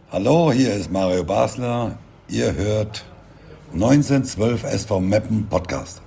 Hallo, hier ist Mario Basler. Ihr hört 1912 SV Meppen Podcast.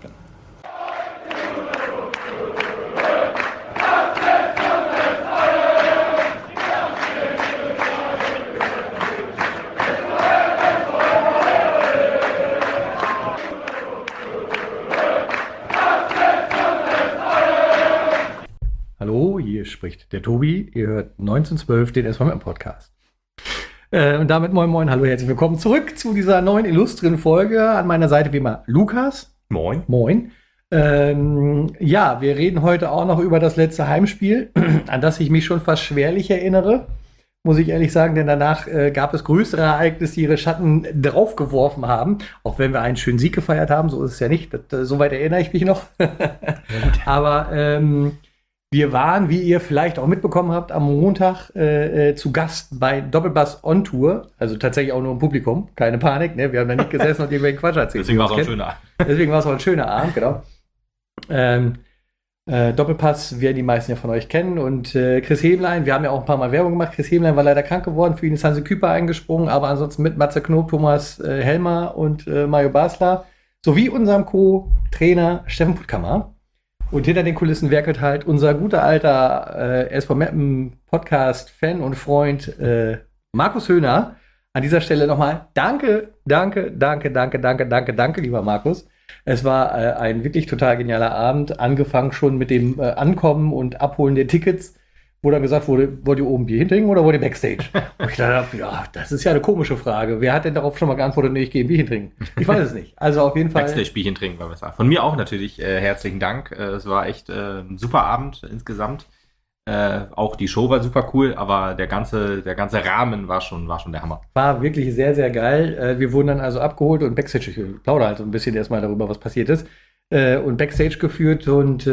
Hallo, hier spricht der Tobi. Ihr hört 1912 den SV Meppen Podcast. Und damit moin moin, hallo, herzlich willkommen zurück zu dieser neuen illustren Folge. An meiner Seite wie immer Lukas. Moin. Moin. Ja, wir reden heute auch noch über das letzte Heimspiel, an das ich mich schon fast schwerlich erinnere, muss ich ehrlich sagen, denn danach gab es größere Ereignisse, die ihre Schatten draufgeworfen haben, auch wenn wir einen schönen Sieg gefeiert haben, so ist es ja nicht, soweit erinnere ich mich noch. Aber wir waren, wie ihr vielleicht auch mitbekommen habt, am Montag zu Gast bei Doppelpass on Tour. Also tatsächlich auch nur im Publikum. Keine Panik, ne? Wir haben da nicht gesessen und irgendwelchen Quatsch erzählt. Deswegen war es auch ein schöner Abend. Deswegen war es auch ein schöner Abend, genau. Doppelpass werden die meisten ja von euch kennen. Und Chris Hemlein, wir haben ja auch ein paar Mal Werbung gemacht. Chris Hemlein war leider krank geworden. Für ihn ist Hansi Küper eingesprungen. Aber ansonsten mit Matze Knob, Thomas Helmer und Mario Basler sowie unserem Co-Trainer Steffen Puttkammer. Und hinter den Kulissen werkelt halt unser guter alter SV Meppen Podcast-Fan und Freund Markus Höhner. An dieser Stelle nochmal danke, lieber Markus. Es war ein wirklich total genialer Abend, angefangen schon mit dem Ankommen und Abholen der Tickets, wo dann gesagt wurde, wollt ihr oben Bier hintrinken oder wollt ihr Backstage? Und ich dachte, ja, das ist ja eine komische Frage. Wer hat denn darauf schon mal geantwortet, nee, ich gehe ein Bierchen trinken? Ich weiß es nicht. Also auf jeden Fall. Backstage-Bierchen trinken war besser. Von mir auch natürlich herzlichen Dank. Es war echt ein super Abend insgesamt. Auch die Show war super cool, aber der ganze Rahmen war schon der Hammer. War wirklich sehr, sehr geil. Wir wurden dann also abgeholt und Backstage, ich plaudere halt so ein bisschen erstmal darüber, was passiert ist, und Backstage geführt und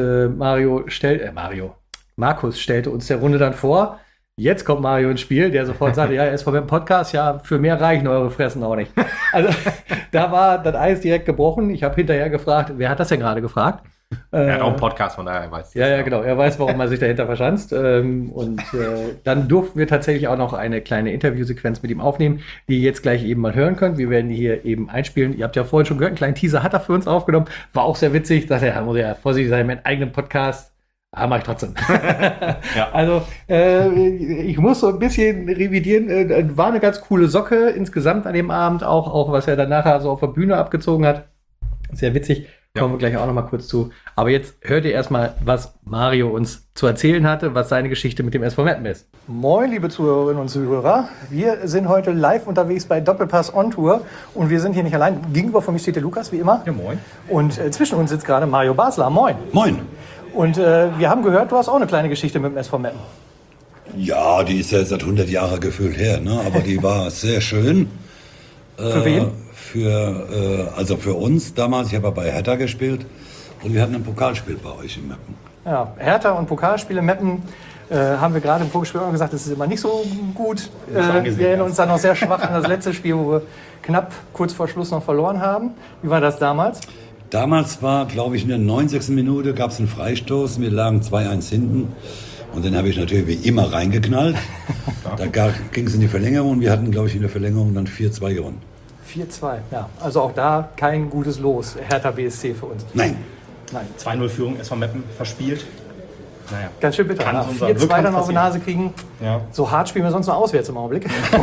Markus stellte uns der Runde dann vor. Jetzt kommt Mario ins Spiel, der sofort sagte, ja, er ist vom Podcast, ja, für mehr reichen eure Fressen auch nicht. Also da war das Eis direkt gebrochen. Ich habe hinterher gefragt, wer hat das denn gerade gefragt? Er hat auch einen Podcast, von daher weiß er. Ja, genau. Er weiß, warum er sich dahinter verschanzt. Dann durften wir tatsächlich auch noch eine kleine Interviewsequenz mit ihm aufnehmen, die ihr jetzt gleich eben mal hören könnt. Wir werden die hier eben einspielen. Ihr habt ja vorhin schon gehört, einen kleinen Teaser hat er für uns aufgenommen. War auch sehr witzig. Dachte er, muss ja vorsichtig sein mit einem eigenen Podcast. Mache ich trotzdem. Ja. Also, ich muss so ein bisschen revidieren. War eine ganz coole Socke insgesamt an dem Abend. Auch was er dann nachher so auf der Bühne abgezogen hat. Sehr witzig. Kommen wir gleich auch noch mal kurz zu. Aber jetzt hört ihr erstmal, was Mario uns zu erzählen hatte, was seine Geschichte mit dem SV Meppen ist. Moin, liebe Zuhörerinnen und Zuhörer. Wir sind heute live unterwegs bei Doppelpass on Tour. Und wir sind hier nicht allein. Gegenüber von mir steht der Lukas, wie immer. Ja, moin. Und zwischen uns sitzt gerade Mario Basler. Moin. Moin. Und wir haben gehört, du hast auch eine kleine Geschichte mit dem SV Meppen. Ja, die ist ja seit 100 Jahren gefühlt her, ne? Aber die war sehr schön. Für wen? Also für uns damals, ich habe ja bei Hertha gespielt und wir hatten ein Pokalspiel bei euch in Meppen. Ja, Hertha und Pokalspiele Meppen haben wir gerade im Vorgespräch auch gesagt, das ist immer nicht so gut. Wir erinnern uns dann noch sehr schwach an das letzte Spiel, wo wir knapp kurz vor Schluss noch verloren haben. Wie war das damals? Damals war, glaube ich, in der 90. Minute gab es einen Freistoß, wir lagen 2-1 hinten. Und den habe ich natürlich wie immer reingeknallt. Da ging es in die Verlängerung und wir hatten, glaube ich, in der Verlängerung dann 4-2 gewonnen. 4-2, ja. Also auch da kein gutes Los, Hertha BSC für uns. Nein. 2-0 Führung SV Meppen verspielt. Naja. Ganz schön bitter. 4-2 dann auf die Nase kriegen. Ja. So hart spielen wir sonst nur auswärts im Augenblick.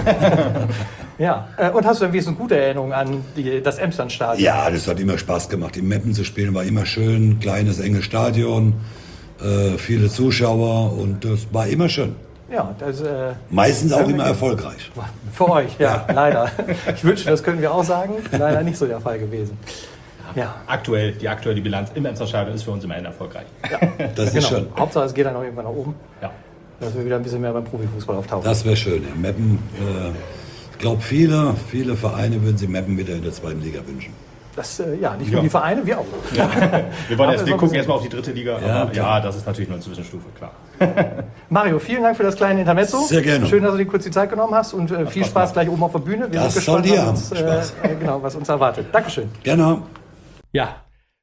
Ja. Und hast du denn wenigstens gute Erinnerungen an das Emsland-Stadion? Ja, das hat immer Spaß gemacht. In Meppen zu spielen war immer schön. Kleines, enges Stadion. Viele Zuschauer und das war immer schön. Ja, das, meistens auch immer erfolgreich. Für euch, ja, leider. Ich wünschte, das können wir auch sagen. Leider nicht so der Fall gewesen. Ja. Die aktuelle Bilanz im Emsland-Stadion ist für uns immerhin erfolgreich. Ja, das ist schön. Hauptsache, es geht dann auch irgendwann nach oben. Ja. Dass wir wieder ein bisschen mehr beim Profifußball auftauchen. Das wäre schön. Ja. Meppen, ich glaube, viele Vereine würden sich Meppen wieder in der zweiten Liga wünschen. Das, nicht nur die Vereine, wir auch. Ja. Wir gucken erstmal auf die dritte Liga, aber ja, das ist natürlich nur eine Zwischenstufe, klar. Mario, vielen Dank für das kleine Intermezzo. Sehr gerne. Schön, dass du dir kurz die Zeit genommen hast und viel Spaß gleich oben auf der Bühne. Wir sind gespannt, was uns erwartet. Dankeschön. Gerne. Ja,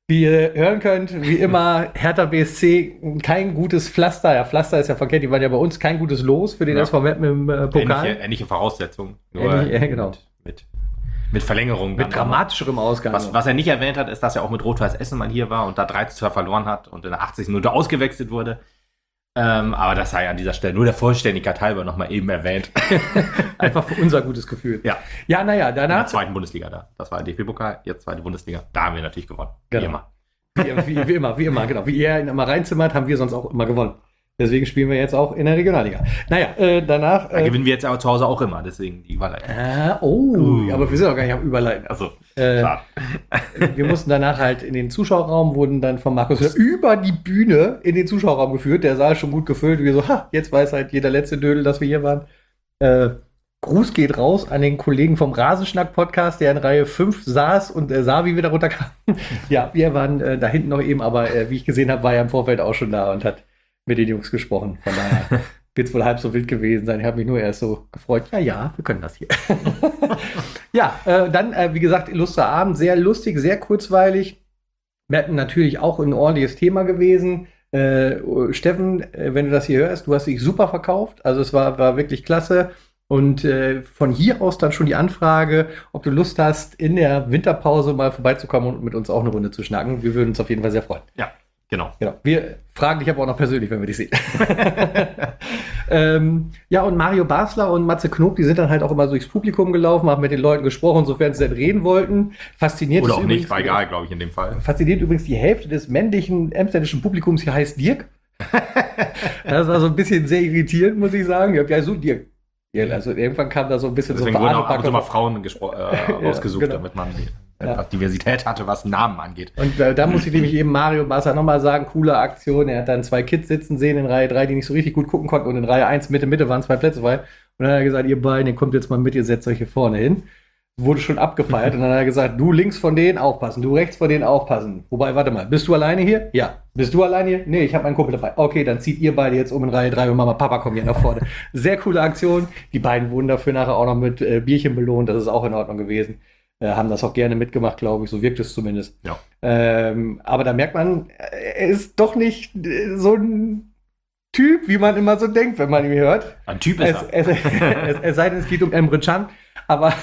Wie ihr hören könnt, wie immer, Hertha BSC kein gutes Pflaster. Ja, Pflaster ist ja verkehrt, die waren ja bei uns kein gutes Los für den SV Meppen im Pokal. Ähnliche Voraussetzungen. Genau. Mit Verlängerung. Mit dramatischerem Ausgang. Was er nicht erwähnt hat, ist, dass er auch mit Rot-Weiß Essen mal hier war und da 3:2 verloren hat und in der 80. Minute ausgewechselt wurde. Aber das sei an dieser Stelle nur der Vollständigkeit halber nochmal eben erwähnt. Einfach für unser gutes Gefühl. Ja, naja, In der danach. zweiten Bundesliga da. Das war der DFB-Pokal, jetzt zweite Bundesliga. Da haben wir natürlich gewonnen. Genau. Wie immer, genau. Wie ihr ihn immer reinzimmert, haben wir sonst auch immer gewonnen. Deswegen spielen wir jetzt auch in der Regionalliga. Naja, danach. Da gewinnen wir jetzt aber zu Hause auch immer, deswegen die Überleitung. Aber wir sind auch gar nicht am Überleiten. Also, wir mussten danach halt in den Zuschauerraum, wurden dann von Markus über die Bühne in den Zuschauerraum geführt. Der Saal schon gut gefüllt. Wir so, jetzt weiß halt jeder letzte Dödel, dass wir hier waren. Gruß geht raus an den Kollegen vom Rasenschnack-Podcast, der in Reihe 5 saß und sah, wie wir da runterkamen. Ja, wir waren da hinten noch eben, aber wie ich gesehen habe, war er im Vorfeld auch schon da und hat mit den Jungs gesprochen. Von daher wird es wohl halb so wild gewesen sein. Ich habe mich nur erst so gefreut. Ja, wir können das hier. Ja, dann, wie gesagt, illustrer Abend. Sehr lustig, sehr kurzweilig. Meppen natürlich auch ein ordentliches Thema gewesen. Steffen, wenn du das hier hörst, du hast dich super verkauft. Also es war wirklich klasse. Und von hier aus dann schon die Anfrage, ob du Lust hast, in der Winterpause mal vorbeizukommen und mit uns auch eine Runde zu schnacken. Wir würden uns auf jeden Fall sehr freuen. Ja, genau. Wir fragen dich aber auch noch persönlich, wenn wir dich sehen. Ja, und Mario Basler und Matze Knob, die sind dann halt auch immer durchs Publikum gelaufen, haben mit den Leuten gesprochen, sofern sie denn reden wollten. Fasziniert Oder ist auch übrigens, nicht, war egal, glaube ich, in dem Fall. Fasziniert übrigens die Hälfte des männlichen emsländischen Publikums hier heißt Dirk. Das war so ein bisschen sehr irritierend, muss ich sagen. Ja, so Dirk. Ja, also irgendwann kam da so ein bisschen Deswegen so wurden auch ab und zu mal Frauen ausgesucht, genau. damit man etwas Diversität hatte, was Namen angeht. Und da muss ich nämlich eben Mario Basler nochmal sagen, coole Aktion. Er hat dann 2 Kids sitzen sehen in Reihe 3, die nicht so richtig gut gucken konnten. Und in Reihe 1 Mitte waren 2 Plätze frei. Und dann hat er gesagt, ihr beiden, ihr kommt jetzt mal mit, ihr setzt euch hier vorne hin. Wurde schon abgefeiert. Und dann hat er gesagt, du links von denen aufpassen, du rechts von denen aufpassen. Wobei, warte mal, bist du alleine hier? Ja. Bist du alleine hier? Nee, ich habe meinen Kumpel dabei. Okay, dann zieht ihr beide jetzt um in Reihe 3 und Mama, Papa kommen hier nach vorne. Sehr coole Aktion. Die beiden wurden dafür nachher auch noch mit Bierchen belohnt. Das ist auch in Ordnung gewesen. Haben das auch gerne mitgemacht, glaube ich. So wirkt es zumindest. Ja. Aber da merkt man, er ist doch nicht so ein Typ, wie man immer so denkt, wenn man ihn hört. Ein Typ ist er. Es sei denn, es geht um Emre Can. Aber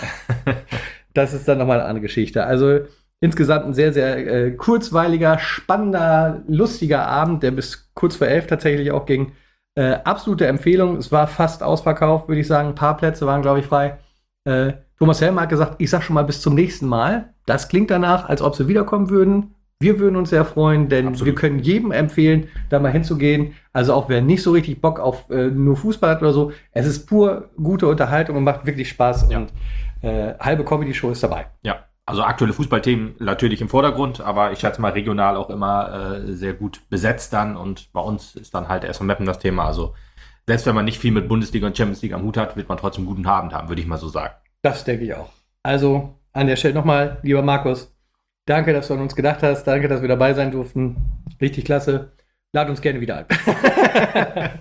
das ist dann nochmal eine andere Geschichte. Also insgesamt ein sehr, sehr kurzweiliger, spannender, lustiger Abend, der bis kurz vor 11 tatsächlich auch ging. Absolute Empfehlung. Es war fast ausverkauft, würde ich sagen. Ein paar Plätze waren, glaube ich, frei. Thomas Helmer hat gesagt, ich sag schon mal bis zum nächsten Mal. Das klingt danach, als ob sie wiederkommen würden. Wir würden uns sehr freuen, denn wir können jedem empfehlen, da mal hinzugehen. Also auch wer nicht so richtig Bock auf nur Fußball hat oder so. Es ist pur gute Unterhaltung und macht wirklich Spaß. Ja. Und halbe Comedy-Show ist dabei. Ja, also aktuelle Fußballthemen natürlich im Vordergrund, aber ich schätze mal regional auch immer sehr gut besetzt dann. Und bei uns ist dann halt erst Meppen das Thema. Also selbst wenn man nicht viel mit Bundesliga und Champions League am Hut hat, wird man trotzdem einen guten Abend haben, würde ich mal so sagen. Das denke ich auch. Also an der Stelle nochmal, lieber Markus, danke, dass du an uns gedacht hast. Danke, dass wir dabei sein durften. Richtig klasse. Lad uns gerne wieder ein.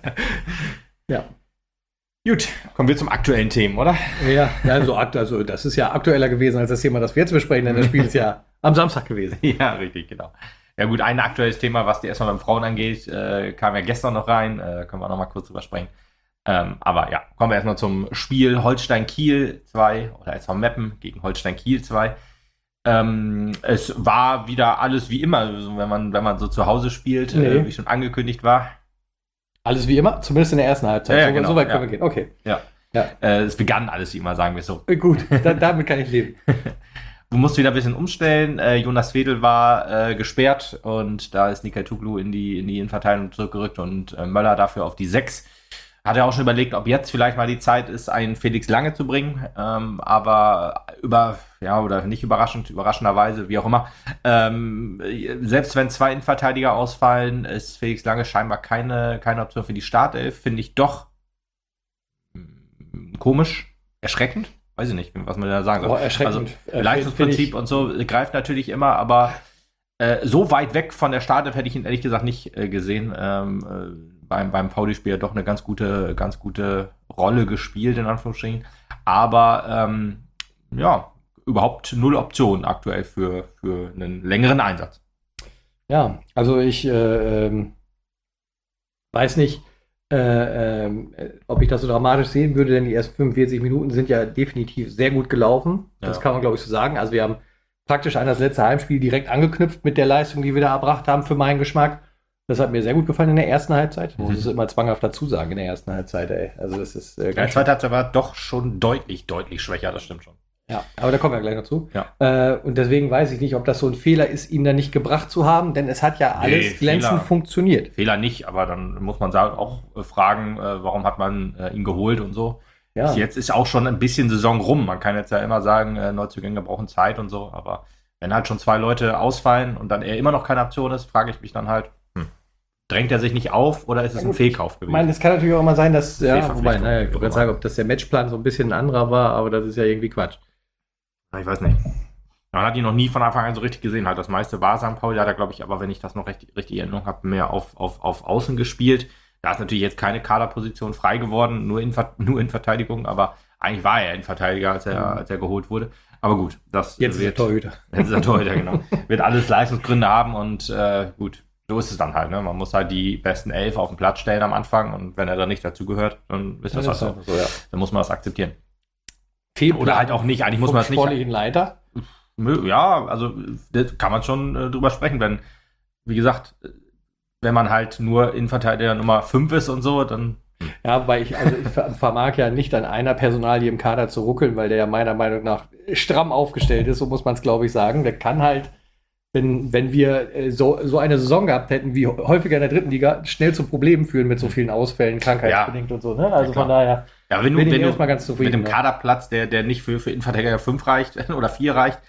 Ja. Gut, kommen wir zum aktuellen Themen, oder? Ja, also das ist ja aktueller gewesen als das Thema, das wir jetzt besprechen, denn das Spiel ist ja am Samstag gewesen. Ja, richtig, genau. Ja gut, ein aktuelles Thema, was die erstmal beim Frauen angeht, kam ja gestern noch rein, können wir auch noch mal kurz drüber sprechen. Aber ja, kommen wir erstmal zum Spiel Holstein-Kiel 2 oder SV Meppen gegen Holstein-Kiel 2. Es war wieder alles wie immer, also wenn man so zu Hause spielt, wie schon angekündigt war. Alles wie immer, zumindest in der ersten Halbzeit. Ja, genau, so weit können wir gehen. Okay. Ja. Es begann alles wie immer, sagen wir es so. Gut, damit kann ich leben. Du musst wieder ein bisschen umstellen. Jonas Wedel war gesperrt und da ist Nikay Tuglu in die Innenverteidigung zurückgerückt und Möller dafür auf die 6. Hat er auch schon überlegt, ob jetzt vielleicht mal die Zeit ist, einen Felix Lange zu bringen. Aber oder nicht überraschenderweise, wie auch immer. Selbst wenn 2 Innenverteidiger ausfallen, ist Felix Lange scheinbar keine Option für die Startelf. Finde ich doch komisch, erschreckend. Weiß ich nicht, was man da sagen soll. Erschreckend. Also Leistungsprinzip und so greift natürlich immer, aber so weit weg von der Startelf hätte ich ihn ehrlich gesagt nicht gesehen. Beim VfB-Spiel doch eine ganz gute Rolle gespielt, in Anführungsstrichen. Aber überhaupt 0 Optionen aktuell für einen längeren Einsatz. Ja, also ich weiß nicht, ob ich das so dramatisch sehen würde, denn die ersten 45 Minuten sind ja definitiv sehr gut gelaufen. Das Ja. kann man, glaube ich, so sagen. Also wir haben praktisch an das letzte Heimspiel direkt angeknüpft mit der Leistung, die wir da erbracht haben, für meinen Geschmack. Das hat mir sehr gut gefallen in der ersten Halbzeit. Ich muss es immer zwanghaft dazu sagen, in der ersten Halbzeit, ey. Also das ist Die ganz zweite Halbzeit war doch schon deutlich schwächer, das stimmt schon. Ja, aber da kommen wir gleich noch zu. Ja. Und deswegen weiß ich nicht, ob das so ein Fehler ist, ihn da nicht gebracht zu haben, denn es hat ja alles Nee, glänzend Fehler. funktioniert. Fehler nicht, aber dann muss man auch fragen, warum hat man ihn geholt und so. Ja. Jetzt ist auch schon ein bisschen Saison rum. Man kann jetzt ja immer sagen, Neuzugänge brauchen Zeit und so, aber wenn halt schon 2 Leute ausfallen und dann er immer noch keine Option ist, frage ich mich dann halt, drängt er sich nicht auf oder ist es ein Fehlkauf Ich gewesen? meine, es kann natürlich auch immer sein, dass, ja, Fehlverpflichtung, wobei, naja, ich wie wollte auch gerade sagen, ob das der Matchplan so ein bisschen ein anderer war, aber das ist ja irgendwie Quatsch. Ich weiß nicht. Man hat ihn noch nie von Anfang an so richtig gesehen. Halt das meiste war St. Pauli, hat er, glaube ich, aber wenn ich das noch richtig in Erinnerung habe, mehr auf Außen gespielt. Da ist natürlich jetzt keine Kaderposition frei geworden, nur in Verteidigung, aber eigentlich war er Innenverteidiger, als er geholt wurde. Aber gut, das Jetzt ist er Torhüter. Jetzt ist er Torhüter, genau. Wird alles Leistungsgründe haben und gut, so ist es dann halt. Ne? Man muss halt die besten 11 auf den Platz stellen am Anfang und wenn er dann nicht dazugehört, dann ist das halt so. Ja. Dann muss man das akzeptieren. Fehlplan Oder halt auch nicht, eigentlich muss man das nicht. sportlichen Leiter. Ja, also das kann man schon drüber sprechen, wenn, wie gesagt, wenn man halt nur Innenverteidiger Nummer 5 ist und so, dann. Ja, weil ich vermag ja nicht an einer Personalie im Kader zu ruckeln, weil der ja meiner Meinung nach stramm aufgestellt ist, so muss man es, glaube ich, sagen. Der kann halt, wenn wir so eine Saison gehabt hätten, wie häufiger in der dritten Liga, schnell zu Problemen führen mit so vielen Ausfällen, krankheitsbedingt und so. Ne? Also klar. von daher Ja, wenn bin ich du erstmal ganz zufrieden. mit dem ne? Kaderplatz, der nicht für Innenverteidiger 5 reicht oder 4 reicht,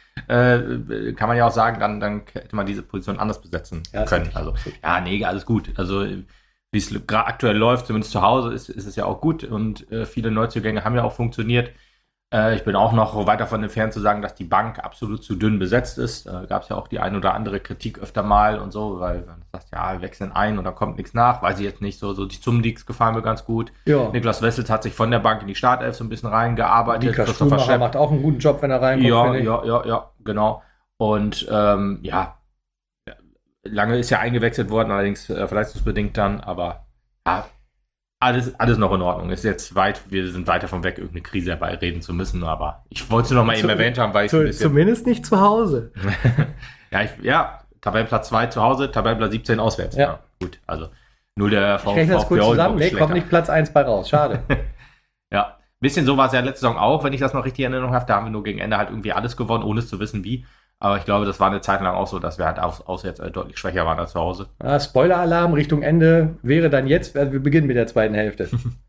kann man ja auch sagen, dann hätte man diese Position anders besetzen Ja, ist können. richtig. Also, ja, nee, alles gut. Also, wie es gerade aktuell läuft, zumindest zu Hause, ist es ja auch gut und viele Neuzugänge haben ja auch funktioniert. Ich bin auch noch weit davon entfernt zu sagen, dass die Bank absolut zu dünn besetzt ist. Gab es ja auch die ein oder andere Kritik öfter mal und so, weil man sagt, ja, wir wechseln ein und dann kommt nichts nach. Weiß ich jetzt nicht, so die Zumdiks gefallen mir ganz gut. Ja. Niklas Wessels hat sich von der Bank in die Startelf so ein bisschen reingearbeitet. Niklas Christopher Schumacher Schepp. macht auch einen guten Job, wenn er reinkommt. finde ich. Ja, genau. Und ja, lange ist ja eingewechselt worden, allerdings verletzungsbedingt dann, aber ja, alles noch in Ordnung. Ist jetzt wir sind weit davon weg, irgendeine Krise herbeireden zu müssen, aber ich wollte es nur noch mal eben erwähnt haben, weil ich ein bisschen. Zumindest nicht zu Hause. Tabellenplatz 2 zu Hause, Tabellenplatz 17 auswärts. Ja. Gut, also nur der Ich rechne das kurz zusammen. Nee, kommt nicht Platz 1 bei raus. Schade. Ja, ein bisschen so war es ja letzte Saison auch, wenn ich das noch richtig in Erinnerung habe. Da haben wir nur gegen Ende halt irgendwie alles gewonnen, ohne es zu wissen wie. Aber ich glaube, das war eine Zeit lang auch so, dass wir halt auswärts deutlich schwächer waren als zu Hause. Spoiler-Alarm Richtung Ende wäre dann jetzt, wir beginnen mit der zweiten Hälfte.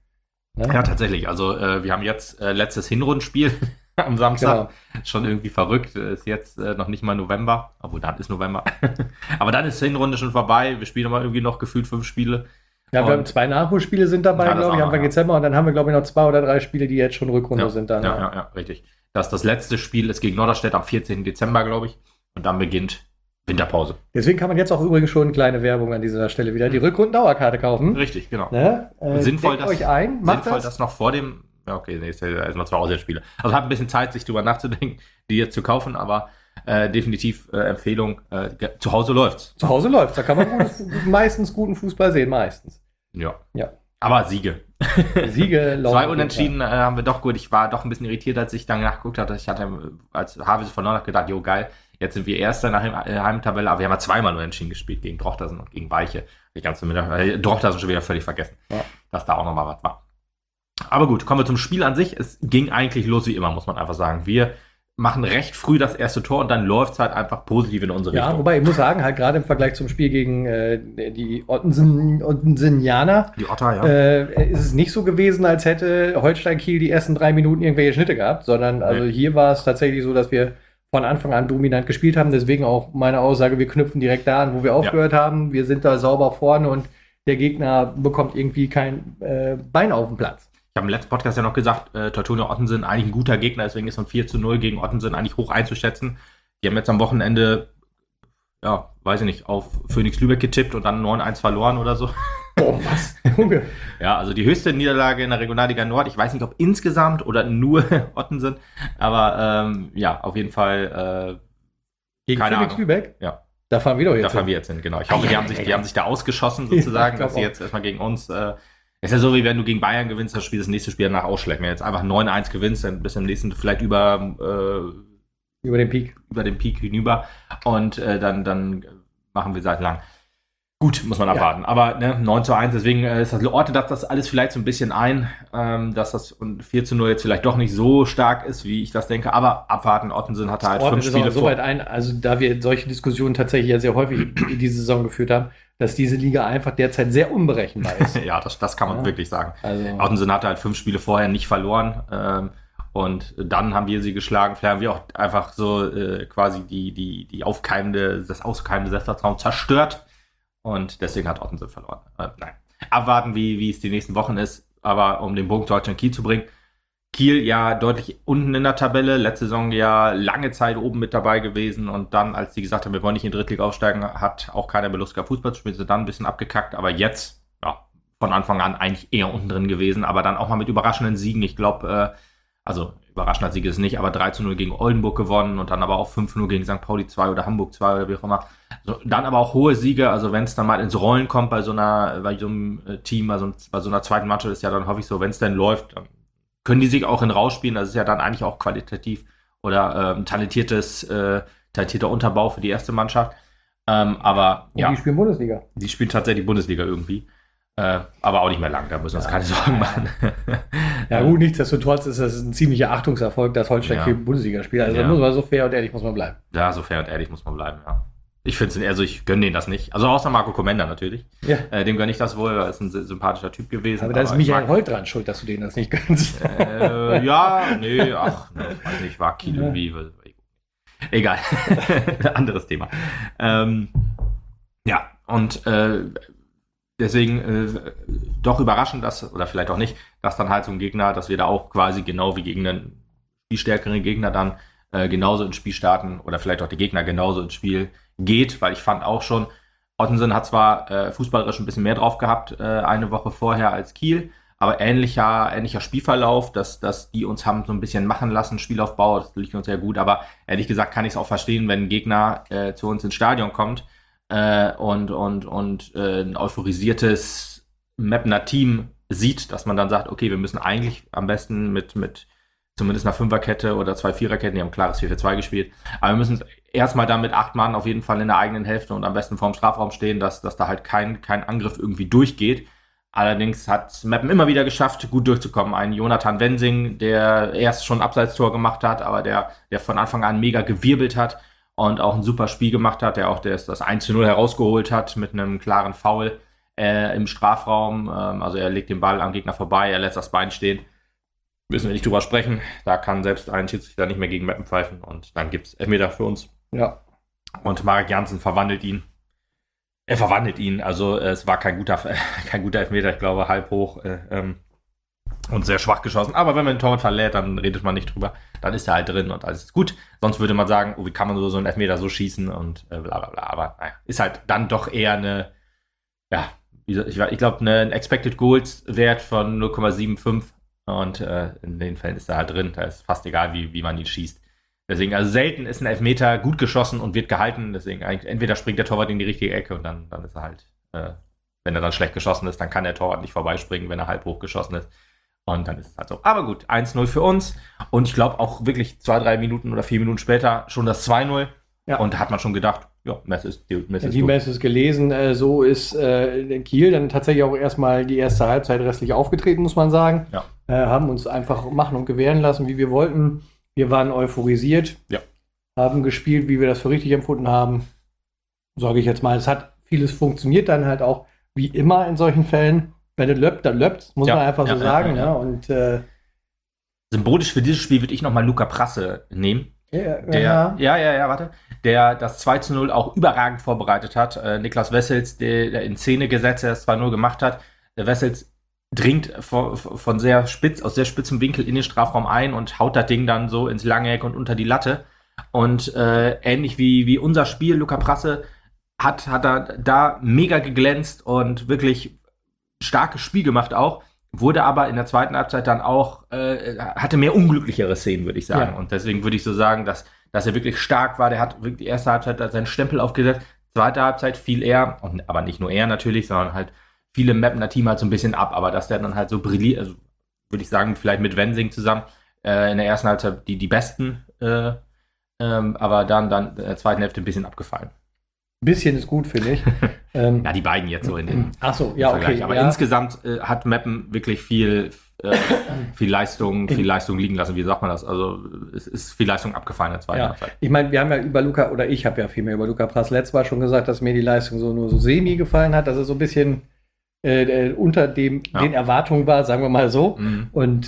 Ne? Ja, tatsächlich. Also wir haben jetzt letztes Hinrundenspiel am Samstag. Genau. Schon irgendwie verrückt. Ist jetzt noch nicht mal November. Obwohl, dann ist November. Aber dann ist die Hinrunde schon vorbei. Wir spielen mal irgendwie noch gefühlt 5 Spiele. Ja, wir haben 2 Nachholspiele sind dabei, Ja, das glaube ich, auch Anfang noch, ja. Dezember. Und dann haben wir, glaube ich, noch 2 oder 3 Spiele, die jetzt schon Rückrunde sind. Dann, Ja, richtig. Das letzte Spiel ist gegen Norderstedt am 14. Dezember, glaube ich. Und dann beginnt Winterpause. Deswegen kann man jetzt auch übrigens schon kleine Werbung an dieser Stelle wieder die Rückrundendauerkarte kaufen. Richtig, genau. Ne? Sinnvoll, deckt euch ein, macht sinnvoll, das. das noch vor dem. Ja, okay, nee, ist ja erstmal 2 Auswärtsspiele. Also hat ein bisschen Zeit, sich drüber nachzudenken, die jetzt zu kaufen, aber definitiv Empfehlung. Zu Hause läuft's. Zu Hause läuft's. Da kann man meistens guten Fußball sehen, meistens. Ja. Ja. Aber Siege. Siege laufen. 2 Unentschieden haben wir doch gut. Ich war doch ein bisschen irritiert, als ich dann nachgeguckt hatte. Ich hatte als Havelse von Nord gedacht, jo geil, jetzt sind wir Erster nach der Heimtabelle, aber wir haben ja 2-mal Unentschieden gespielt, gegen Drochtersen und gegen Weiche. Ich ganz Drochtersen schon wieder völlig vergessen, dass da auch nochmal was war. Aber gut, kommen wir zum Spiel an sich. Es ging eigentlich los wie immer, muss man einfach sagen. Wir machen recht früh das erste Tor und dann läuft es halt einfach positiv in unsere Richtung. Ja, wobei ich muss sagen, halt gerade im Vergleich zum Spiel gegen die Ottensen-Ottensen-Janer Die Otter, ja. ist es nicht so gewesen, als hätte Holstein Kiel die ersten 3 Minuten irgendwelche Schnitte gehabt, sondern also hier war es tatsächlich so, dass wir von Anfang an dominant gespielt haben. Deswegen auch meine Aussage, wir knüpfen direkt da an, wo wir aufgehört haben. Wir sind da sauber vorne und der Gegner bekommt irgendwie kein Bein auf den Platz. Ich habe im letzten Podcast ja noch gesagt, Teutonia Ottensen eigentlich ein guter Gegner, deswegen ist so ein 4-0 gegen Ottensen eigentlich hoch einzuschätzen. Die haben jetzt am Wochenende, ja, weiß ich nicht, auf Phoenix Lübeck getippt und dann 9-1 verloren oder so. Boah, was? Junge. Ja, also die höchste Niederlage in der Regionalliga Nord. Ich weiß nicht, ob insgesamt oder nur Ottensen, aber ja, auf jeden Fall Gegen keine Phoenix Ahnung. Lübeck? Ja. Da fahren wir doch jetzt Da fahren wir jetzt hin, genau. Ich hoffe, die haben sich da ausgeschossen sozusagen, Ja, dass sie jetzt erstmal gegen uns, ist ja so, wie wenn du gegen Bayern gewinnst, das nächste Spiel danach ausschlägt. Wenn du jetzt einfach 9-1 gewinnst, dann bist du im nächsten vielleicht über den Peak. Über den Peak hinüber und dann machen wir seit lang. Gut, muss man abwarten. Aber 9-1, deswegen ordnet das alles vielleicht so ein bisschen ein, dass das 4-0 jetzt vielleicht doch nicht so stark ist, wie ich das denke. Aber abwarten, Ottensen hatte halt 5 Spiele so weit ein, also da wir solche Diskussionen tatsächlich ja sehr häufig in diese Saison geführt haben, dass diese Liga einfach derzeit sehr unberechenbar ist. Ja, das kann man wirklich sagen. Also, Ottensen hatte halt 5 Spiele vorher nicht verloren. Und dann haben wir sie geschlagen. Vielleicht haben wir auch einfach so quasi das aufkeimende Selbstvertrauen zerstört. Und deswegen hat Ottensen verloren. Nein. Abwarten, wie es die nächsten Wochen ist. Aber um den Bogen zu Holstein Kiel zu bringen. Kiel ja deutlich unten in der Tabelle. Letzte Saison ja lange Zeit oben mit dabei gewesen. Und dann, als die gesagt haben, wir wollen nicht in die Drittliga aufsteigen, hat auch keiner mehr Lust gehabt, Fußball zu spielen. Sind dann ein bisschen abgekackt. Aber jetzt, von Anfang an eigentlich eher unten drin gewesen. Aber dann auch mal mit überraschenden Siegen. Ich glaube, also überraschender Sieg ist es nicht, aber 3-0 gegen Oldenburg gewonnen und dann aber auch 5-0 gegen St. Pauli 2 oder Hamburg 2 oder wie auch immer. So, dann aber auch hohe Siege, also wenn es dann mal ins Rollen kommt bei so einem Team, bei so einer zweiten Mannschaft, ist ja dann hoffe ich so, wenn es dann läuft, dann können die sich auch in rausspielen. Das ist ja dann eigentlich auch qualitativ oder talentierter Unterbau für die erste Mannschaft. Aber und die spielen Bundesliga. Die spielen tatsächlich Bundesliga irgendwie. Aber auch nicht mehr lang, da müssen wir uns keine Sorgen machen. Ja gut, nichtsdestotrotz ist das ein ziemlicher Achtungserfolg, dass Holstein Kiel Bundesliga spielt. Also da muss man so fair und ehrlich muss man bleiben. Ja, so fair und ehrlich muss man bleiben, ja. Ich gönne denen das nicht. Also außer Marco Komenda natürlich. Ja. Dem gönne ich das wohl, weil er ist ein sympathischer Typ gewesen. Aber da ist Michael Holt dran schuld, dass du denen das nicht gönnst. Weiß nicht, war Kiel irgendwie. Egal. Anderes Thema. Deswegen doch überraschend, oder vielleicht auch nicht, dass dann halt so ein Gegner, dass wir da auch quasi genau wie gegen einen spielstärkeren Gegner dann genauso ins Spiel starten oder vielleicht auch die Gegner genauso ins Spiel geht, weil ich fand auch schon, Ottensen hat zwar fußballerisch ein bisschen mehr drauf gehabt, eine Woche vorher als Kiel, aber ähnlicher Spielverlauf, dass die uns haben so ein bisschen machen lassen, Spielaufbau, das liegt uns sehr gut, aber ehrlich gesagt kann ich es auch verstehen, wenn ein Gegner zu uns ins Stadion kommt, und ein euphorisiertes Mapner Team sieht, dass man dann sagt, okay, wir müssen eigentlich am besten mit zumindest einer Fünferkette oder 2 Viererketten, die haben klares 4-4-2 gespielt, aber wir müssen erstmal dann mit 8 Mann auf jeden Fall in der eigenen Hälfte und am besten vorm Strafraum stehen, dass da halt kein Angriff irgendwie durchgeht. Allerdings hat Meppen immer wieder geschafft, gut durchzukommen. Ein Jonathan Wensing, der erst schon Abseitstor gemacht hat, aber der von Anfang an mega gewirbelt hat und auch ein super Spiel gemacht hat, der auch das 1-0 herausgeholt hat mit einem klaren Foul im Strafraum. Also er legt den Ball am Gegner vorbei, er lässt das Bein stehen. Müssen wir nicht drüber sprechen. Da kann selbst ein Schiedsrichter nicht mehr gegen Meppen pfeifen und dann gibt es Elfmeter für uns. Ja. Und Marek Jansen verwandelt ihn. Er verwandelt ihn, also es war kein guter Elfmeter, ich glaube halb hoch und sehr schwach geschossen. Aber wenn man den Torwart verlädt, dann redet man nicht drüber. Dann ist er halt drin und alles ist gut. Sonst würde man sagen, wie kann man so einen Elfmeter so schießen und bla bla bla. Aber naja, ist halt dann doch eher ich glaube, ein Expected Goals Wert von 0,75 und in den Fällen ist er halt drin. Da ist fast egal, wie man ihn schießt. Deswegen, also selten ist ein Elfmeter gut geschossen und wird gehalten. Deswegen eigentlich, entweder springt der Torwart in die richtige Ecke und dann ist er halt, wenn er dann schlecht geschossen ist, dann kann der Torwart nicht vorbeispringen, wenn er halb hoch geschossen ist. Und dann ist es halt so. Aber gut, 1-0 für uns. Und ich glaube auch wirklich 2-3 Minuten oder 4 Minuten später schon das 2-0. Ja. Und da hat man schon gedacht, ja, Mess ist die Mess ist gelesen. So ist Kiel dann tatsächlich auch erstmal die erste Halbzeit restlich aufgetreten, muss man sagen. Ja. Haben uns einfach machen und gewähren lassen, wie wir wollten. Wir waren euphorisiert, haben gespielt, wie wir das für richtig empfunden haben. Sage ich jetzt mal, es hat vieles funktioniert dann halt auch, wie immer in solchen Fällen. Wenn es löppt, dann löppt, muss man einfach so sagen. Ja. Und, symbolisch für dieses Spiel würde ich nochmal Luca Prasse nehmen. Warte. Der das 2-0 auch überragend vorbereitet hat. Niklas Wessels, der in Szene gesetzt, der das 2-0 gemacht hat. Der Wessels dringt aus sehr spitzem Winkel in den Strafraum ein und haut das Ding dann so ins Langeck und unter die Latte. Und ähnlich wie unser Spiel, Luca Prasse hat er da mega geglänzt und wirklich starkes Spiel gemacht auch, wurde aber in der zweiten Halbzeit dann auch, hatte mehr unglücklichere Szenen, würde ich sagen. Ja. Und deswegen würde ich so sagen, dass er wirklich stark war. Der hat wirklich die erste Halbzeit seinen Stempel aufgesetzt. Zweite Halbzeit fiel er, aber nicht nur er natürlich, sondern halt viele Mappener Team halt so ein bisschen ab, aber dass der dann halt so brilliert, also würde ich sagen, vielleicht mit Wensing zusammen, in der ersten Halbzeit die besten, aber dann in der zweiten Hälfte ein bisschen abgefallen. Ein bisschen ist gut, finde ich. Ja, die beiden jetzt so in den Ach so, ja, Vergleich. okay. Aber ja. insgesamt hat Meppen wirklich viel Leistung liegen lassen. Wie sagt man das? Also es ist viel Leistung abgefallen in der zweiten Halbzeit. Ich meine, wir haben ja über Luca, oder ich habe ja vielmehr über Luca Pras letztes Mal schon gesagt, dass mir die Leistung so nur so semi gefallen hat, dass er so ein bisschen unter den Erwartungen war, sagen wir mal so. Mhm. Und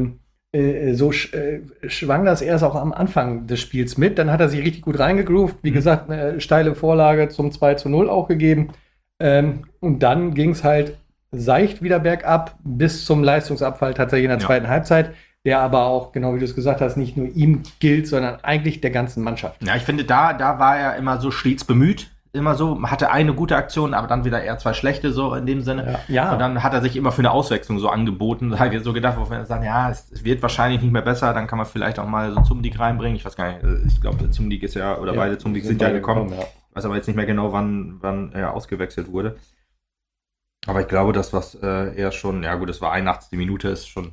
so schwang das erst auch am Anfang des Spiels mit. Dann hat er sich richtig gut reingegroovt. Wie gesagt, eine steile Vorlage zum 2:0 auch gegeben. Und dann ging es halt seicht wieder bergab bis zum Leistungsabfall tatsächlich in der zweiten Halbzeit, der aber auch, genau wie du es gesagt hast, nicht nur ihm gilt, sondern eigentlich der ganzen Mannschaft. Ja, ich finde, da war er immer so stets bemüht. Immer so, hatte eine gute Aktion, aber dann wieder eher zwei schlechte, so in dem Sinne. Ja. Und dann hat er sich immer für eine Auswechslung so angeboten. Da habe ich so gedacht, wo wir sagen, ja, es wird wahrscheinlich nicht mehr besser, dann kann man vielleicht auch mal so Zumdik reinbringen. Ich weiß gar nicht, ich glaube, Zumdik ist ja, oder beide Zumdik sind ja gekommen. Ich weiß aber jetzt nicht mehr genau, wann er ausgewechselt wurde. Aber ich glaube, das, was er schon, ja gut, es war 81. Minute, ist schon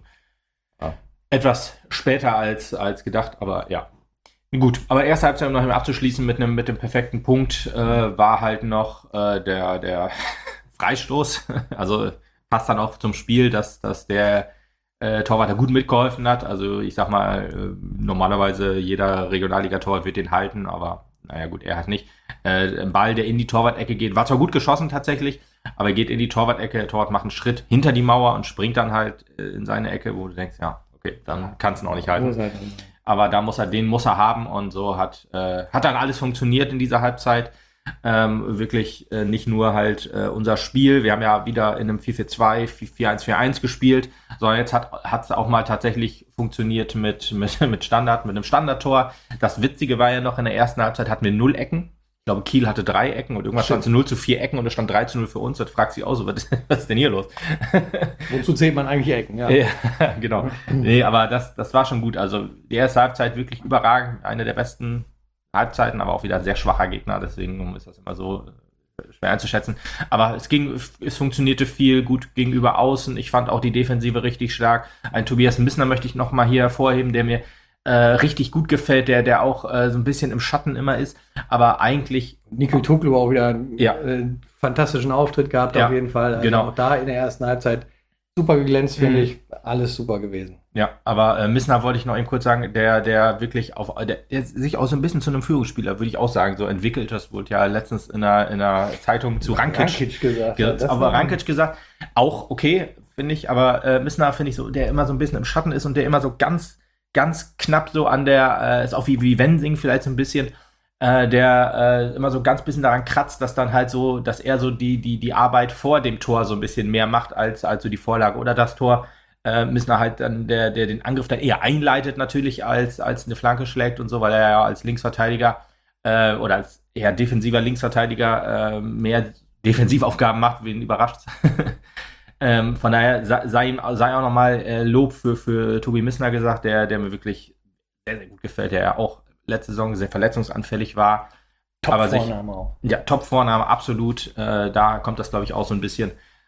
etwas später als gedacht, aber ja. Gut, aber erste Halbzeit, um noch mal abzuschließen mit dem perfekten Punkt, war halt noch der Freistoß. Also passt dann auch zum Spiel, dass der Torwart da gut mitgeholfen hat. Also ich sag mal, normalerweise jeder Regionalliga-Torwart wird den halten, aber naja gut, er hat nicht. Ein Ball, der in die Torwart-Ecke geht, war zwar gut geschossen tatsächlich, aber er geht in die Torwart-Ecke, der Torwart macht einen Schritt hinter die Mauer und springt dann halt in seine Ecke, wo du denkst, ja, okay, dann kannst du ihn auch nicht halten. Aber den muss er haben und so hat dann alles funktioniert in dieser Halbzeit. Wirklich nicht nur halt unser Spiel. Wir haben ja wieder in einem 4-4-2, 4-1-4-1 gespielt, sondern jetzt hat es auch mal tatsächlich funktioniert mit Standard, mit einem Standardtor. Das Witzige war ja noch, in der ersten Halbzeit hatten wir 0 Ecken. Ich glaube, Kiel hatte 3 Ecken und irgendwas stand zu 0:4 Ecken und es stand 3:0 für uns. Das fragt sich auch so, was ist denn hier los? Wozu zählt man eigentlich Ecken? Ja, genau. Nee, aber das war schon gut. Also die erste Halbzeit wirklich überragend. Eine der besten Halbzeiten, aber auch wieder ein sehr schwacher Gegner. Deswegen ist das immer so schwer einzuschätzen. Aber es funktionierte viel gut gegenüber außen. Ich fand auch die Defensive richtig stark. Ein Tobias Missner möchte ich noch mal hier hervorheben, der mir richtig gut gefällt, der auch so ein bisschen im Schatten immer ist, aber eigentlich Nicolai auch wieder einen fantastischen Auftritt gehabt, auf jeden Fall. Also genau. Auch da in der ersten Halbzeit super geglänzt, finde ich. Alles super gewesen. Ja, aber Missner wollte ich noch eben kurz sagen, der wirklich der sich auch so ein bisschen zu einem Führungsspieler, würde ich auch sagen, so entwickelt. Das wurde ja letztens in einer Zeitung zu Rankic gesagt. Aber Rankic gesagt, auch okay, finde ich, aber Missner finde ich so, der immer so ein bisschen im Schatten ist und der immer so ganz knapp so an der, ist auch wie Wensing vielleicht so ein bisschen, der immer so ganz bisschen daran kratzt, dass dann halt so, dass er so die Arbeit vor dem Tor so ein bisschen mehr macht als so die Vorlage oder das Tor. Missner halt dann, der den Angriff dann eher einleitet natürlich als eine Flanke schlägt und so, weil er ja als Linksverteidiger oder als eher defensiver Linksverteidiger mehr Defensivaufgaben macht, wen überrascht. Von daher sei auch nochmal Lob für Tobi Missner gesagt, der mir wirklich sehr, sehr gut gefällt, der ja auch letzte Saison sehr verletzungsanfällig war. Top-Vorname auch. Ja, Top-Vorname, absolut. Da kommt das, glaube ich, auch so ein bisschen.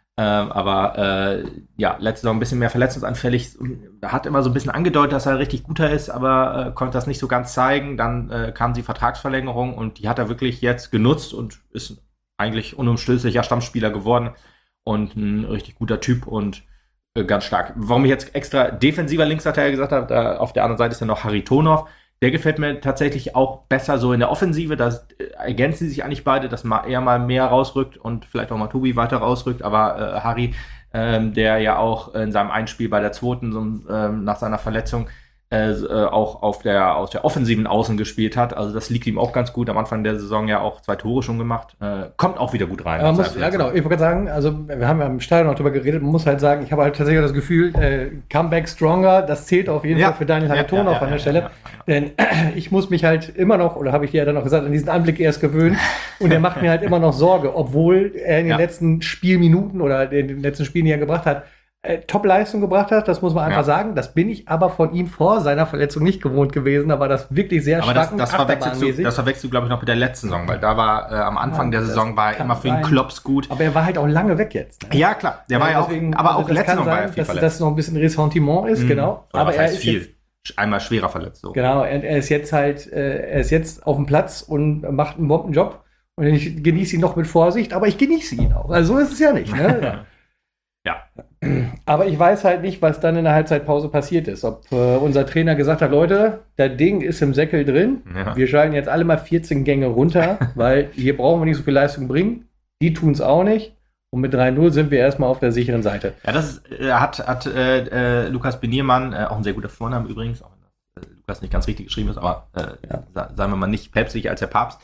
Letzte Saison ein bisschen mehr verletzungsanfällig. Da hat immer so ein bisschen angedeutet, dass er richtig guter ist, aber konnte das nicht so ganz zeigen. Dann kam die Vertragsverlängerung und die hat er wirklich jetzt genutzt und ist eigentlich unumstößlicher Stammspieler geworden. Und ein richtig guter Typ und ganz stark. Warum ich jetzt extra defensiver Linksverteidiger gesagt habe, da auf der anderen Seite ist ja noch Haritonov. Der gefällt mir tatsächlich auch besser so in der Offensive. Da ergänzen sich eigentlich beide, dass er mal mehr rausrückt und vielleicht auch mal Tobi weiter rausrückt. Aber Harry, der ja auch in seinem Einspiel bei der zweiten nach seiner Verletzung auch aus der offensiven Außen gespielt hat. Also das liegt ihm auch ganz gut. Am Anfang der Saison ja auch 2 Tore schon gemacht. Kommt auch wieder gut rein. Ja, genau. Ich wollte sagen, also wir haben ja im Stadion noch drüber geredet. Man muss halt sagen, ich habe halt tatsächlich das Gefühl, Comeback Stronger, das zählt auf jeden Fall für Daniel Haritonov an der Stelle. Ja. Denn ich muss mich halt immer noch, oder habe ich dir ja dann noch gesagt, an diesen Anblick erst gewöhnt. Und der macht mir halt immer noch Sorge, obwohl er in den letzten Spielminuten oder in den letzten Spielen, die er gebracht hat, Top-Leistung gebracht hat, das muss man einfach sagen. Das bin ich aber von ihm vor seiner Verletzung nicht gewohnt gewesen. Da war das wirklich sehr stark und das verwechselst du, glaube ich, noch mit der letzten Saison, weil da war am Anfang der Saison war er immer für ihn Klops gut. Aber er war halt auch lange weg jetzt. Ne? Ja, klar. Der war ja auch, aber auch letzte Saison war er viel verletzt. Dass das noch ein bisschen Ressentiment ist, genau. Aber er ist viel. Einmal schwerer verletzt. So. Genau, er ist jetzt auf dem Platz und macht einen Bombenjob. Und ich genieße ihn noch mit Vorsicht, aber ich genieße ihn auch. Also so ist es ja nicht, ne? Ja. Aber ich weiß halt nicht, was dann in der Halbzeitpause passiert ist. Ob unser Trainer gesagt hat, Leute, das Ding ist im Säckel drin. Ja. Wir schalten jetzt alle mal 14 Gänge runter, weil hier brauchen wir nicht so viel Leistung bringen. Die tun es auch nicht. Und mit 3-0 sind wir erstmal auf der sicheren Seite. Ja, das hat Lukas Beniermann, auch ein sehr guter Vorname übrigens, auch wenn Lukas nicht ganz richtig geschrieben ist, aber sagen wir mal nicht päpstlich als der Papst.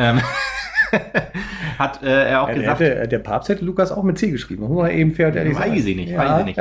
Hat er auch gesagt. Der Papst hätte Lukas auch mit C geschrieben. Muss man eben fair und ehrlich sagen. Weiß ich nicht.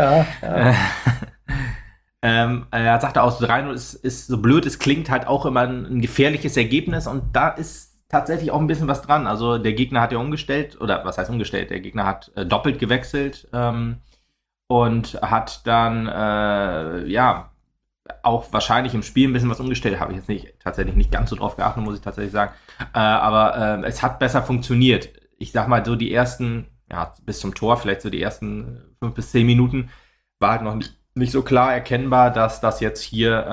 Er sagte auch, 3-0 ist so blöd, es klingt halt auch immer ein gefährliches Ergebnis und da ist tatsächlich auch ein bisschen was dran. Also der Gegner hat ja umgestellt, oder was heißt umgestellt? Der Gegner hat doppelt gewechselt und hat dann auch wahrscheinlich im Spiel ein bisschen was umgestellt. Habe ich jetzt tatsächlich nicht ganz so drauf geachtet, muss ich tatsächlich sagen. Aber es hat besser funktioniert. Ich sag mal, so die ersten, bis zum Tor, vielleicht so die ersten 5 bis 10 Minuten, war halt noch nicht so klar erkennbar, dass das jetzt hier,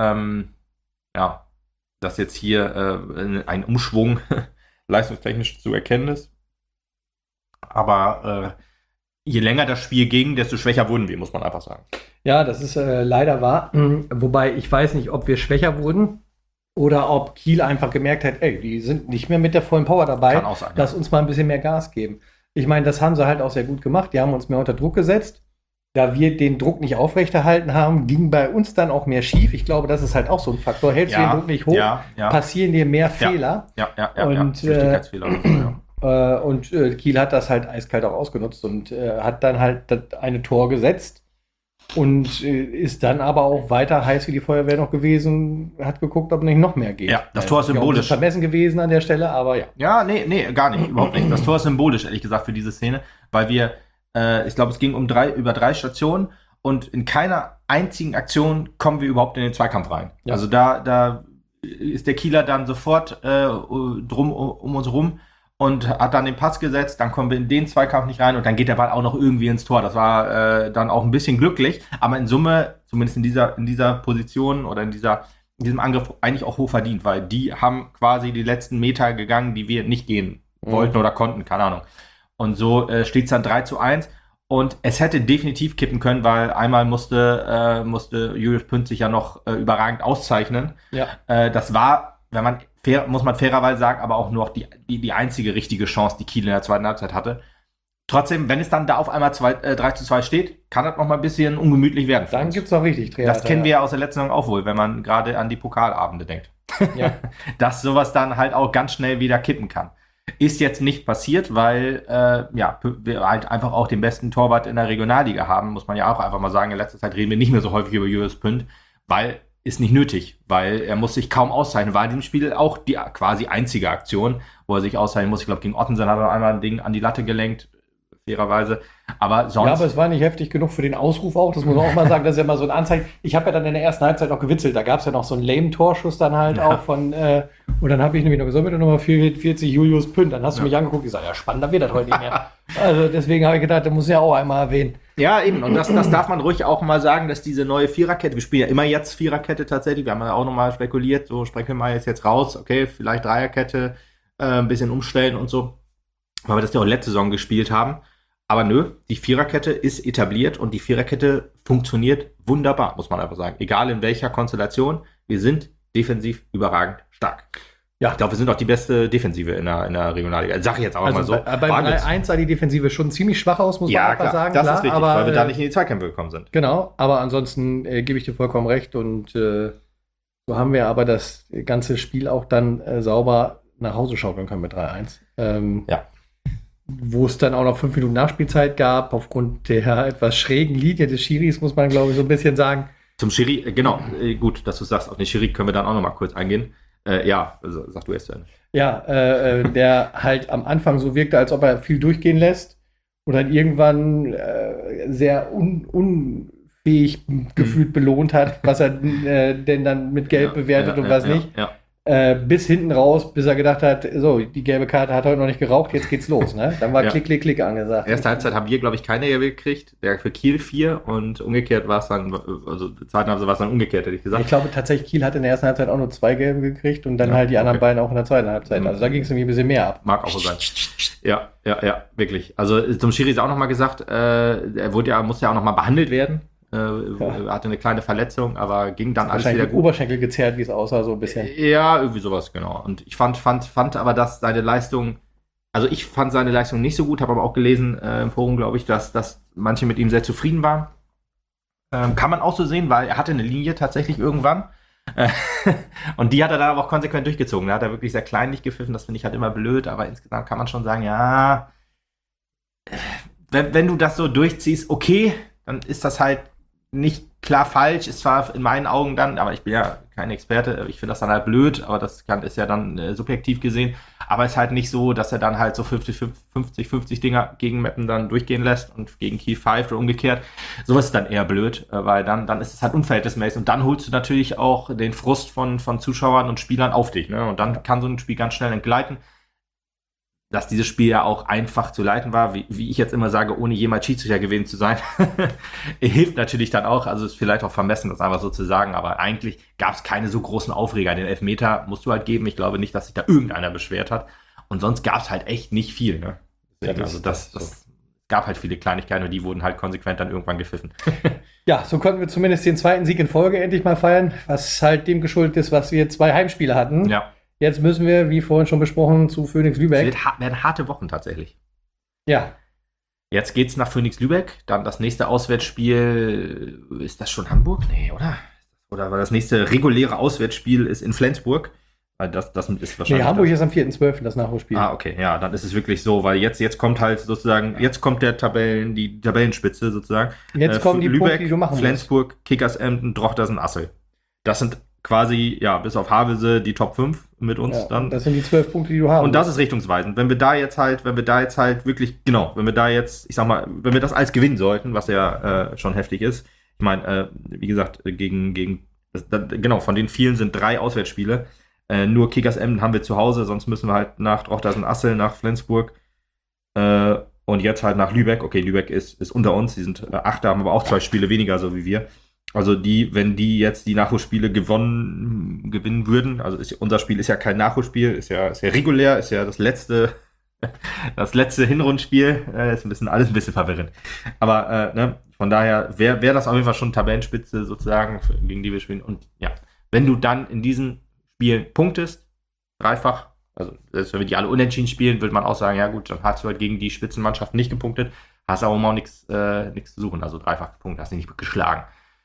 ein Umschwung leistungstechnisch zu erkennen ist. Aber je länger das Spiel ging, desto schwächer wurden wir, muss man einfach sagen. Ja, das ist leider wahr. Wobei ich weiß nicht, ob wir schwächer wurden oder ob Kiel einfach gemerkt hat, die sind nicht mehr mit der vollen Power dabei. Kann auch sein, lass uns mal ein bisschen mehr Gas geben. Ich meine, das haben sie halt auch sehr gut gemacht. Die haben uns mehr unter Druck gesetzt. Da wir den Druck nicht aufrechterhalten haben, ging bei uns dann auch mehr schief. Ich glaube, das ist halt auch so ein Faktor. Hältst du den Druck nicht hoch, passieren dir mehr Fehler. Und Kiel hat das halt eiskalt auch ausgenutzt und hat dann halt eine Tor gesetzt und ist dann aber auch weiter heiß wie die Feuerwehr noch gewesen, hat geguckt, ob nicht noch mehr geht. Ja, das Tor ist symbolisch. Vermessen gewesen an der Stelle, aber ja. Ja, nee, gar nicht, überhaupt nicht. Das Tor ist symbolisch, ehrlich gesagt, für diese Szene, weil wir ich glaube, es ging über 3 Stationen und in keiner einzigen Aktion kommen wir überhaupt in den Zweikampf rein. Ja. Also da ist der Kieler dann sofort drum um uns rum und hat dann den Pass gesetzt, dann kommen wir in den Zweikampf nicht rein und dann geht der Ball auch noch irgendwie ins Tor. Das war dann auch ein bisschen glücklich, aber in Summe, zumindest in dieser Position oder in diesem Angriff eigentlich auch hoch verdient, weil die haben quasi die letzten Meter gegangen, die wir nicht gehen wollten oder konnten, keine Ahnung. Und so steht es dann 3-1 und es hätte definitiv kippen können, weil einmal musste Julius Pünd sich ja noch überragend auszeichnen. Ja. Das war, muss man fairerweise sagen, aber auch nur die einzige richtige Chance, die Kiel in der zweiten Halbzeit hatte. Trotzdem, wenn es dann da auf einmal 3-2 steht, kann das noch mal ein bisschen ungemütlich werden. Dann gibt es noch richtig Theater. Das kennen wir ja aus der letzten Saison auch wohl, wenn man gerade an die Pokalabende denkt. Ja. Dass sowas dann halt auch ganz schnell wieder kippen kann. Ist jetzt nicht passiert, weil wir halt einfach auch den besten Torwart in der Regionalliga haben, muss man ja auch einfach mal sagen. In letzter Zeit reden wir nicht mehr so häufig über Julius Pünd, weil ist nicht nötig, weil er muss sich kaum auszeichnen. War in dem Spiel auch die quasi einzige Aktion, wo er sich auszeichnen muss. Ich glaube, gegen Ottensen hat er einmal ein Ding an die Latte gelenkt, fairerweise. Aber sonst. Ja, aber es war nicht heftig genug für den Ausruf auch. Das muss man auch mal sagen. Das ist ja mal so ein Anzeichen. Ich habe ja dann in der ersten Halbzeit noch gewitzelt. Da gab es ja noch so einen lame Torschuss dann halt auch von. Und dann habe ich nämlich noch gesagt, mit der Nummer 44 Julius Pünd. Dann hast du mich angeguckt und gesagt, ja, spannend, da wird das heute nicht mehr. Also deswegen habe ich gedacht, der muss ja auch einmal erwähnen. Ja, eben. Und das darf man ruhig auch mal sagen, dass diese neue Viererkette, wir spielen ja immer jetzt Viererkette tatsächlich. Wir haben ja auch nochmal spekuliert, so sprechen wir mal jetzt raus. Okay, vielleicht Dreierkette, ein bisschen umstellen und so. Weil wir das ja auch letzte Saison gespielt haben. Aber nö, die Viererkette ist etabliert und die Viererkette funktioniert wunderbar, muss man einfach sagen. Egal in welcher Konstellation, wir sind defensiv überragend stark. Ja, ich glaube, wir sind auch die beste Defensive in der Regionalliga. Sag ich jetzt auch mal so. Beim 3-1 sah die Defensive schon ziemlich schwach aus, muss man einfach sagen. Das ist richtig, weil wir da nicht in die Zweikämpfe gekommen sind. Genau, aber ansonsten gebe ich dir vollkommen recht. Und so haben wir aber das ganze Spiel auch dann sauber nach Hause schaukeln können mit 3-1. Wo es dann auch noch 5 Minuten Nachspielzeit gab, aufgrund der etwas schrägen Linie des Schiris, muss man, glaube ich, so ein bisschen sagen. Zum Schiri, genau, gut, dass du sagst, auf den Schiri können wir dann auch noch mal kurz eingehen. Also, sag du erst zu Ende. Ja, der halt am Anfang so wirkte, als ob er viel durchgehen lässt und dann irgendwann sehr unfähig gefühlt belohnt hat, was er denn dann mit Gelb bewertet und was nicht. Ja. Bis hinten raus, bis er gedacht hat, so, die gelbe Karte hat heute noch nicht geraucht, jetzt geht's los. Ne? Dann war Klick, Klick, Klick angesagt. Erste Halbzeit haben wir, glaube ich, keine gelbe gekriegt. Der für Kiel 4 und umgekehrt war es dann, also die zweite Halbzeit war es dann umgekehrt, hätte ich gesagt. Ich glaube tatsächlich, Kiel hat in der ersten Halbzeit auch nur 2 gelbe gekriegt und dann halt die anderen beiden auch in der zweiten Halbzeit. Also da ging es irgendwie ein bisschen mehr ab. Mag auch so sein. Ja, wirklich. Also zum Schiri ist auch nochmal gesagt, er musste ja auch nochmal behandelt werden. Hatte eine kleine Verletzung, aber ging dann alles wieder gut. Oberschenkel gezerrt, wie es aussah, so ein bisschen. Ja, irgendwie sowas, genau. Und ich fand aber, dass seine Leistung, also ich fand seine Leistung nicht so gut, habe aber auch gelesen im Forum, glaube ich, dass manche mit ihm sehr zufrieden waren. Kann man auch so sehen, weil er hatte eine Linie tatsächlich irgendwann. Und die hat er dann aber auch konsequent durchgezogen. Da hat er wirklich sehr kleinlich gepfiffen, das finde ich halt immer blöd, aber insgesamt kann man schon sagen, ja, wenn du das so durchziehst, okay, dann ist das halt nicht klar falsch, ist zwar in meinen Augen dann, aber ich bin ja kein Experte, ich finde das dann halt blöd, aber das ist ja dann subjektiv gesehen, aber ist halt nicht so, dass er dann halt so 50 Dinger gegen Meppen dann durchgehen lässt und gegen Kiel pfeift oder umgekehrt. Sowas ist dann eher blöd, weil dann ist es halt unverhältnismäßig und dann holst du natürlich auch den Frust von Zuschauern und Spielern auf dich, ne? Und dann kann so ein Spiel ganz schnell entgleiten. Dass dieses Spiel ja auch einfach zu leiten war, wie ich jetzt immer sage, ohne jemals Schiedsrichter gewesen zu sein, hilft natürlich dann auch, also ist vielleicht auch vermessen, das einfach so zu sagen, aber eigentlich gab es keine so großen Aufreger. Den Elfmeter musst du halt geben, ich glaube nicht, dass sich da irgendeiner beschwert hat und sonst gab es halt echt nicht viel, ne? Deswegen, also das gab halt viele Kleinigkeiten und die wurden halt konsequent dann irgendwann gepfiffen. Ja, so konnten wir zumindest den zweiten Sieg in Folge endlich mal feiern, was halt dem geschuldet ist, was wir 2 Heimspiele hatten. Ja. Jetzt müssen wir, wie vorhin schon besprochen, zu Phoenix Lübeck. Werden harte Wochen tatsächlich. Ja. Jetzt geht's nach Phoenix Lübeck, dann das nächste Auswärtsspiel, ist das schon Hamburg? Nee, oder? Oder weil das nächste reguläre Auswärtsspiel ist in Flensburg. Weil das ist wahrscheinlich. Nee, Hamburg ist am 4.12. das Nachholspiel. Ah, okay, ja, dann ist es wirklich so, weil jetzt kommt halt sozusagen, jetzt kommt die Tabellenspitze sozusagen. Jetzt kommen die Lübeck, Punkte, die du machen Flensburg, musst. Kickers Emden, Drochtersen, Assel. Das sind quasi, ja, bis auf Havelse die Top 5 mit uns dann. Das sind die 12 Punkte, die du haben. Und das ist richtungsweisend. Wenn wir da jetzt halt wirklich, genau, wenn wir da jetzt, ich sag mal, wenn wir das als gewinnen sollten, was ja schon heftig ist, ich meine, wie gesagt, genau, von den vielen sind 3 Auswärtsspiele. Nur Kickers Emden haben wir zu Hause, sonst müssen wir halt nach Drochtersen, Assel, nach Flensburg und jetzt halt nach Lübeck. Okay, Lübeck ist unter uns, die sind 8, haben aber auch 2 Spiele weniger, so wie wir. Also wenn die jetzt die Nachholspiele gewinnen würden, also unser Spiel ist ja kein Nachholspiel, ist ja regulär, ist ja das letzte Hinrundenspiel, ist alles ein bisschen verwirrend. Aber von daher wäre das auf jeden Fall schon Tabellenspitze sozusagen, gegen die wir spielen. Und ja, wenn du dann in diesen Spielen punktest, dreifach, also selbst wenn wir die alle unentschieden spielen, würde man auch sagen, ja gut, dann hast du halt gegen die Spitzenmannschaft nicht gepunktet, hast aber auch nichts zu suchen, also dreifach gepunktet, hast du nicht geschlagen.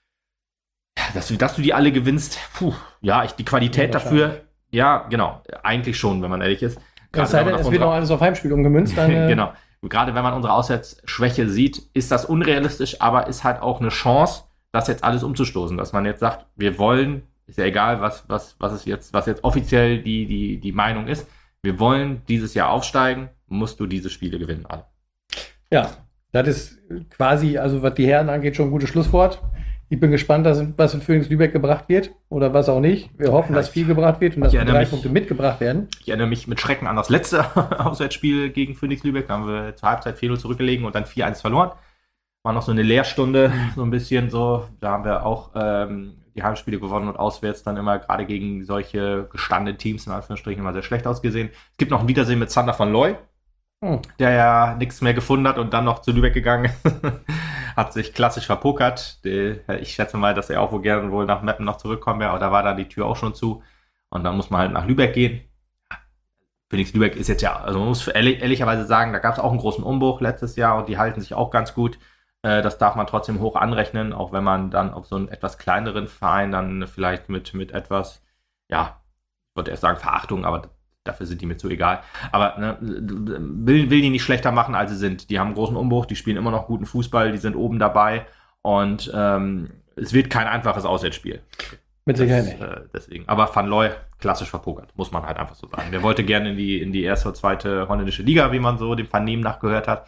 Dass du die alle gewinnst, die Qualität dafür, ja, genau, eigentlich schon, wenn man ehrlich ist. Es sei denn, es wird noch alles auf Heimspiel umgemünzt. Dann, genau. Gerade wenn man unsere Auswärtsschwäche sieht, ist das unrealistisch, aber ist halt auch eine Chance, das jetzt alles umzustoßen. Dass man jetzt sagt, wir wollen, ist ja egal, was jetzt offiziell die Meinung ist, wir wollen dieses Jahr aufsteigen, musst du diese Spiele gewinnen, alle. Ja, das ist quasi, also was die Herren angeht, schon ein gutes Schlusswort. Ich bin gespannt, was in Phoenix Lübeck gebracht wird oder was auch nicht. Wir hoffen, dass viel gebracht wird und dass 3 Punkte mitgebracht werden. Ich erinnere mich mit Schrecken an das letzte Auswärtsspiel gegen Phoenix Lübeck. Da haben wir zur Halbzeit 4-0 zurückgelegen und dann 4-1 verloren. War noch so eine Lehrstunde, so ein bisschen so. Da haben wir auch die Heimspiele gewonnen und auswärts dann immer gerade gegen solche gestandenen Teams in Anführungsstrichen immer sehr schlecht ausgesehen. Es gibt noch ein Wiedersehen mit Sander van Looy, der ja nichts mehr gefunden hat und dann noch zu Lübeck gegangen ist. Hat sich klassisch verpokert. Ich schätze mal, dass er auch wohl nach Meppen noch zurückkommen wäre, aber da war dann die Tür auch schon zu. Und dann muss man halt nach Lübeck gehen. Phoenix Lübeck ist jetzt ja, also man muss ehrlicherweise sagen, da gab es auch einen großen Umbruch letztes Jahr und die halten sich auch ganz gut. Das darf man trotzdem hoch anrechnen, auch wenn man dann auf so einen etwas kleineren Verein dann vielleicht mit etwas, ja, ich wollte erst sagen Verachtung, aber dafür sind die mir zu egal. Aber will die nicht schlechter machen, als sie sind. Die haben einen großen Umbruch, die spielen immer noch guten Fußball, die sind oben dabei und es wird kein einfaches Auswärtsspiel. Mit Sicherheit nicht. Deswegen. Aber Van Looy klassisch verpokert, muss man halt einfach so sagen. Der wollte gerne in die erste oder zweite holländische Liga, wie man so dem Vernehmen nach gehört hat.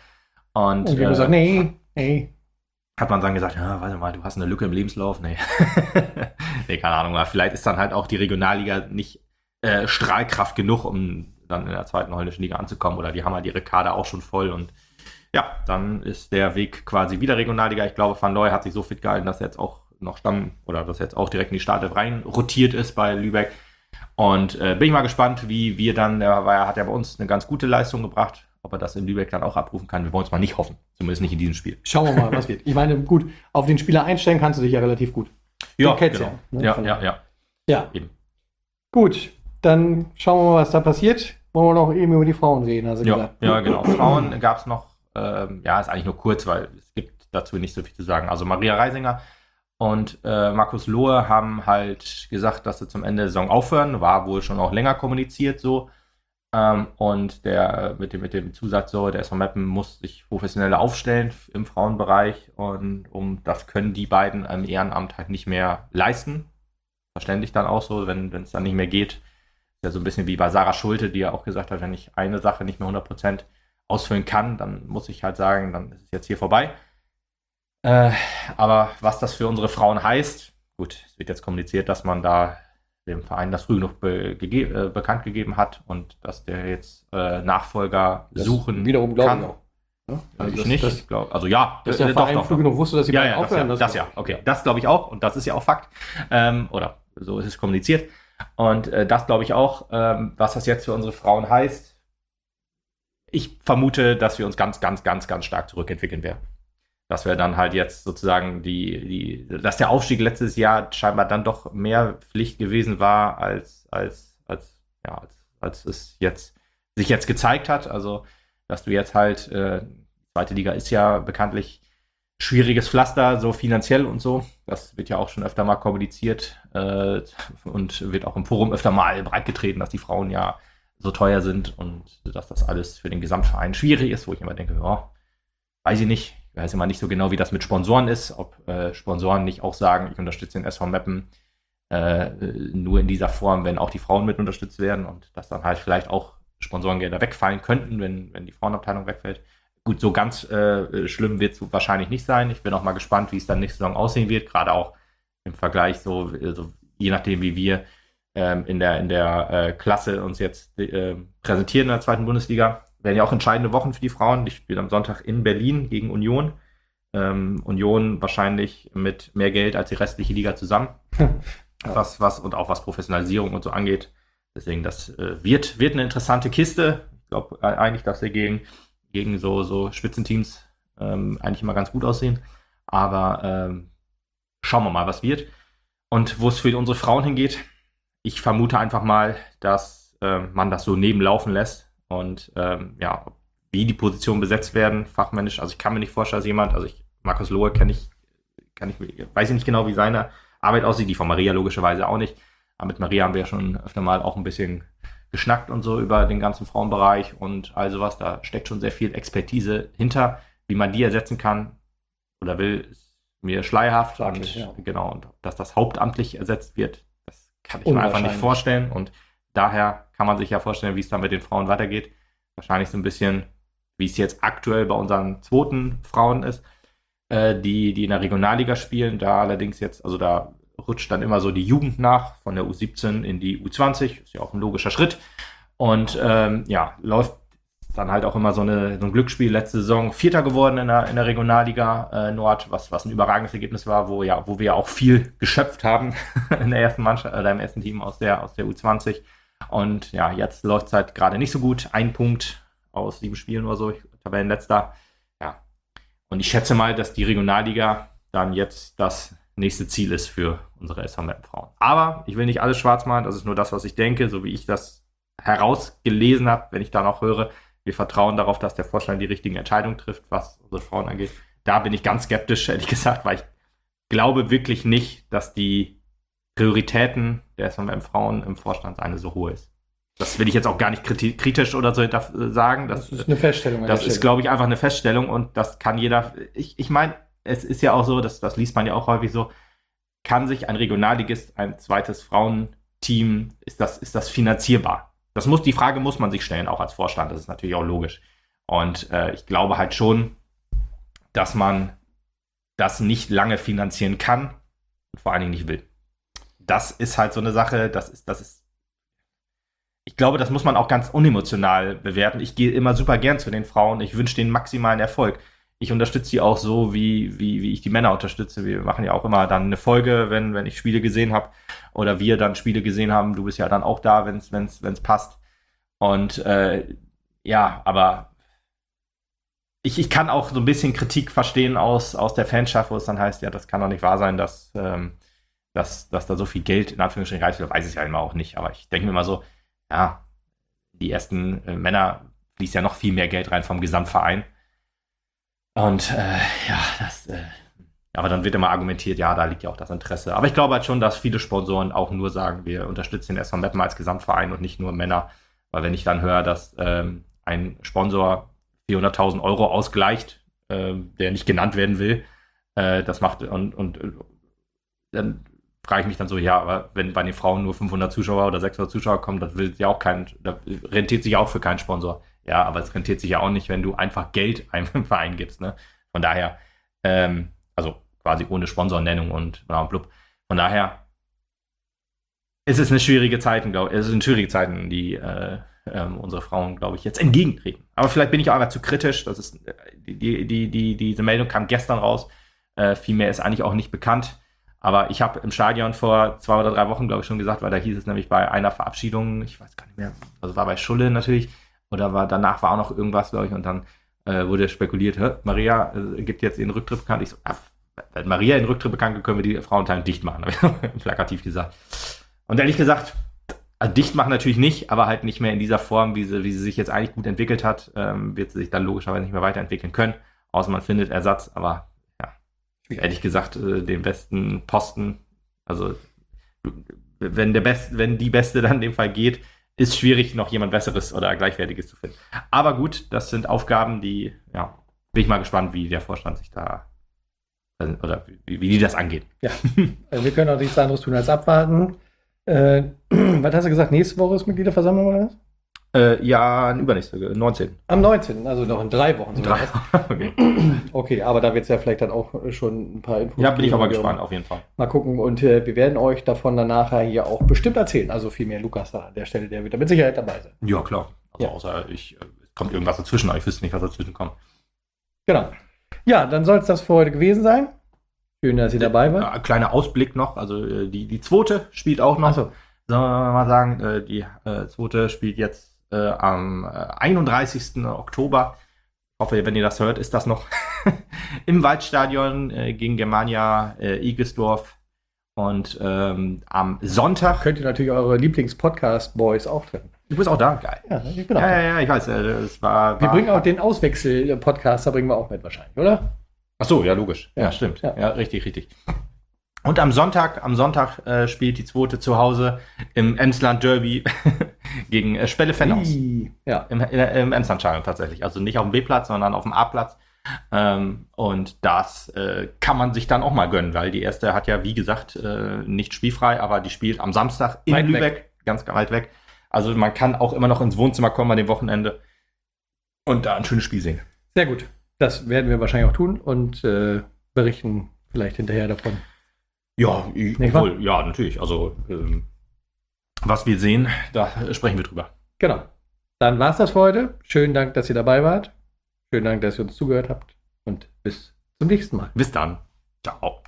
Und wir haben gesagt, nee. hat man dann gesagt, ja, warte mal, du hast eine Lücke im Lebenslauf? Nee. Nee, keine Ahnung. Aber vielleicht ist dann halt auch die Regionalliga nicht Strahlkraft genug, um dann in der zweiten holländischen Liga anzukommen. Oder die haben halt ihre Kader auch schon voll. Und ja, dann ist der Weg quasi wieder Regionalliga. Ich glaube, Van Looy hat sich so fit gehalten, dass er jetzt auch noch dass er jetzt auch direkt in die Startelf rein rotiert ist bei Lübeck. Und bin ich mal gespannt, wie wir dann, hat ja bei uns eine ganz gute Leistung gebracht, ob er das in Lübeck dann auch abrufen kann. Wir wollen es mal nicht hoffen, zumindest nicht in diesem Spiel. Schauen wir mal, was geht. Ich meine, gut, auf den Spieler einstellen kannst du dich ja relativ gut. Ja, genau. Ja. Eben. Gut, dann schauen wir mal, was da passiert. Wollen wir noch eben über die Frauen reden, hast du gesagt. Ja, genau. Frauen gab es noch, ist eigentlich nur kurz, weil es gibt dazu nicht so viel zu sagen. Also Maria Reisinger und Markus Lohe haben halt gesagt, dass sie zum Ende der Saison aufhören. War wohl schon auch länger kommuniziert so. Und der mit dem Zusatz so, der SV Meppen muss sich professioneller aufstellen im Frauenbereich und das können die beiden im Ehrenamt halt nicht mehr leisten. Verständlich dann auch so, wenn es dann nicht mehr geht. Ist ja so ein bisschen wie bei Sarah Schulte, die ja auch gesagt hat, wenn ich eine Sache nicht mehr 100% ausfüllen kann, dann muss ich halt sagen, dann ist es jetzt hier vorbei. Aber was das für unsere Frauen heißt, gut, es wird jetzt kommuniziert, dass man da dem Verein das früh genug bekannt gegeben hat und dass der jetzt Nachfolger Das suchen wiederum kann. glaube ich auch. Ja? Also Das- ich nicht. das- Ich glaub, also ja, Dass der Verein früh genug wusste, dass sie beiden aufhören. das okay. Das glaube ich auch und das ist ja auch Fakt. Oder so ist es kommuniziert. Und das glaube ich auch, was das jetzt für unsere Frauen heißt. Ich vermute, dass wir uns ganz, ganz, ganz, ganz stark zurückentwickeln werden. Dass wir dann halt jetzt sozusagen dass der Aufstieg letztes Jahr scheinbar dann doch mehr Pflicht gewesen war, als es sich jetzt gezeigt hat. Also, dass du jetzt halt, zweite Liga ist ja bekanntlich schwieriges Pflaster, so finanziell und so. Das wird ja auch schon öfter mal kommuniziert und wird auch im Forum öfter mal breitgetreten, dass die Frauen ja so teuer sind und dass das alles für den Gesamtverein schwierig ist, wo ich immer denke, ja, weiß ich nicht. Ich weiß immer nicht so genau, wie das mit Sponsoren ist, ob Sponsoren nicht auch sagen, ich unterstütze den SV Meppen nur in dieser Form, wenn auch die Frauen mit unterstützt werden und dass dann halt vielleicht auch Sponsorengelder wegfallen könnten, wenn die Frauenabteilung wegfällt. Gut, so ganz schlimm wird es wahrscheinlich nicht sein. Ich bin auch mal gespannt, wie es dann nächste Saison aussehen wird, gerade auch im Vergleich so je nachdem, wie wir in der Klasse uns jetzt präsentieren in der zweiten Bundesliga. Werden ja auch entscheidende Wochen für die Frauen. Die spielen am Sonntag in Berlin gegen Union. Union wahrscheinlich mit mehr Geld als die restliche Liga zusammen. Und auch was Professionalisierung und so angeht. Deswegen, das wird eine interessante Kiste. Ich glaube eigentlich, dass wir gegen so Spitzenteams eigentlich immer ganz gut aussehen. Aber schauen wir mal, was wird. Und wo es für unsere Frauen hingeht, ich vermute einfach mal, dass man das so nebenlaufen lässt. Und wie die Positionen besetzt werden, fachmännisch, also ich kann mir nicht vorstellen, dass Markus Lohe weiß ich nicht genau, wie seine Arbeit aussieht, die von Maria logischerweise auch nicht. Aber mit Maria haben wir ja schon öfter mal auch ein bisschen geschnackt und so über den ganzen Frauenbereich und all sowas. Da steckt schon sehr viel Expertise hinter. Wie man die ersetzen kann oder will, ist mir schleierhaft. Genau, und dass das hauptamtlich ersetzt wird, das kann ich mir einfach nicht vorstellen. Und daher kann man sich ja vorstellen, wie es dann mit den Frauen weitergeht. Wahrscheinlich so ein bisschen, wie es jetzt aktuell bei unseren zweiten Frauen ist, die in der Regionalliga spielen. Da allerdings jetzt, also da rutscht dann immer so die Jugend nach, von der U17 in die U20. Ist ja auch ein logischer Schritt. Und läuft dann halt auch immer so ein Glücksspiel. Letzte Saison Vierter geworden in der Regionalliga Nord, was ein überragendes Ergebnis war, wo wir ja auch viel geschöpft haben in der ersten Mannschaft oder im ersten Team aus der U20. Und ja, jetzt läuft es halt gerade nicht so gut. 1 Punkt aus 7 Spielen oder so, Tabellenletzter. Ja. Und ich schätze mal, dass die Regionalliga dann jetzt das nächste Ziel ist für unsere SV Meppen Frauen. Aber ich will nicht alles schwarz malen, das ist nur das, was ich denke, so wie ich das herausgelesen habe, wenn ich da noch höre. Wir vertrauen darauf, dass der Vorstand die richtigen Entscheidungen trifft, was unsere Frauen angeht. Da bin ich ganz skeptisch, ehrlich gesagt, weil ich glaube wirklich nicht, dass die Prioritäten der SV Meppen Frauen im Vorstand eine so hohe ist. Das will ich jetzt auch gar nicht kritisch oder so sagen. Das ist eine Feststellung. Das ist, glaube ich, einfach eine Feststellung und das kann jeder. Ich meine, es ist ja auch so, das liest man ja auch häufig so, kann sich ein Regionalligist, ein zweites Frauenteam, ist das finanzierbar? Die Frage muss man sich stellen, auch als Vorstand, das ist natürlich auch logisch. Und ich glaube halt schon, dass man das nicht lange finanzieren kann und vor allen Dingen nicht will. Das ist halt so eine Sache, das ist ich glaube, das muss man auch ganz unemotional bewerten. Ich gehe immer super gern zu den Frauen. Ich wünsche denen maximalen Erfolg. Ich unterstütze sie auch so, wie ich die Männer unterstütze. Wir machen ja auch immer dann eine Folge, wenn ich Spiele gesehen habe oder wir dann Spiele gesehen haben. Du bist ja dann auch da, wenn es passt. Und ja, aber ich kann auch so ein bisschen Kritik verstehen aus der Fanschaft, wo es dann heißt, ja, das kann doch nicht wahr sein, dass da so viel Geld in Anführungsstrichen reicht. Weiß ich ja immer auch nicht. Aber ich denke mir mal so, ja, die ersten Männer fließt ja noch viel mehr Geld rein vom Gesamtverein. Und aber dann wird immer argumentiert, ja, da liegt ja auch das Interesse. Aber ich glaube halt schon, dass viele Sponsoren auch nur sagen, wir unterstützen den SV Meppen als Gesamtverein und nicht nur Männer. Weil wenn ich dann höre, dass ein Sponsor 400.000 Euro ausgleicht, der nicht genannt werden will, das macht und dann frage ich mich dann so, ja, aber wenn bei den Frauen nur 500 Zuschauer oder 600 Zuschauer kommen, das will ja auch da rentiert sich auch für keinen Sponsor. Ja, aber es rentiert sich ja auch nicht, wenn du einfach Geld einem Verein gibst, ne? Von daher, also quasi ohne Sponsornennung und bla und blub. Von daher ist es eine schwierige Zeiten, glaube ich. Es sind schwierige Zeiten, die unsere Frauen, glaube ich, jetzt entgegentreten. Aber vielleicht bin ich auch einfach zu kritisch. Das ist diese Meldung kam gestern raus. Viel mehr ist eigentlich auch nicht bekannt. Aber ich habe im Stadion vor 2 oder 3 Wochen, glaube ich, schon gesagt, weil da hieß es nämlich bei einer Verabschiedung, ich weiß gar nicht mehr, also war bei Schulle natürlich, oder danach war auch noch irgendwas, glaube ich, und dann wurde spekuliert, Maria gibt jetzt ihren Rücktritt bekannt. Ich so, wenn Maria ihren Rücktritt bekannt gibt, können wir die Frauenteilung dicht machen, habe ich plakativ gesagt. Und ehrlich gesagt, dicht machen natürlich nicht, aber halt nicht mehr in dieser Form, wie sie sich jetzt eigentlich gut entwickelt hat, wird sie sich dann logischerweise nicht mehr weiterentwickeln können, außer man findet Ersatz, aber ehrlich gesagt, den besten Posten, also wenn die Beste dann in dem Fall geht, ist schwierig, noch jemand Besseres oder Gleichwertiges zu finden. Aber gut, das sind Aufgaben, die, ja, bin ich mal gespannt, wie der Vorstand sich da, oder wie die das angehen. Ja, wir können auch nichts anderes tun als abwarten. Was hast du gesagt, nächste Woche ist Mitgliederversammlung oder was? Ja, übernächste, 19. Am 19., also noch in 3 Wochen. Okay. Okay, aber da wird es ja vielleicht dann auch schon ein paar Infos Ja, bin ich aber geben. gespannt, auf jeden Fall. Mal gucken und wir werden euch davon dann nachher hier auch bestimmt erzählen. Also vielmehr Lukas da an der Stelle, der wird da mit Sicherheit dabei sein. Ja, klar. Also Ja. außer es kommt irgendwas dazwischen, aber ich wüsste nicht, was dazwischen kommt. Genau. Ja, dann soll es das für heute gewesen sein. Schön, dass ihr dabei wart. Kleiner Ausblick noch, also die zweite spielt auch noch. Achso. Sollen wir mal sagen, die zweite spielt jetzt am 31. Oktober. Ich hoffe, wenn ihr das hört, ist das noch im Waldstadion gegen Germania Igelsdorf. Und am Sonntag Könnt ihr natürlich eure Lieblings-Podcast-Boys auch treffen. Du bist auch da, geil. Ja, ich bin auch da. Ja, ich weiß. Es war. Wir bringen auch den Auswechsel-Podcaster bringen wir auch mit wahrscheinlich, oder? Ach so, ja, logisch. Ja. Ja, stimmt. Ja. Ja, richtig. Und am Sonntag spielt die zweite zu Hause im Emsland Derby gegen Spelle Fenhaus. Ja. Im Emsland-Stadion tatsächlich. Also nicht auf dem B-Platz, sondern auf dem A-Platz. Und das kann man sich dann auch mal gönnen, weil die erste hat ja, wie gesagt, nicht spielfrei, aber die spielt am Samstag in Weit Lübeck, weg. ganz weit weg. Also man kann auch immer noch ins Wohnzimmer kommen an dem Wochenende und da ein schönes Spiel sehen. Sehr gut. Das werden wir wahrscheinlich auch tun und berichten vielleicht hinterher davon. Ja, Nicht wahr? ja, natürlich. Also, was wir sehen, da sprechen wir drüber. Genau. Dann war es das für heute. Schönen Dank, dass ihr dabei wart. Schönen Dank, dass ihr uns zugehört habt. Und bis zum nächsten Mal. Bis dann. Ciao.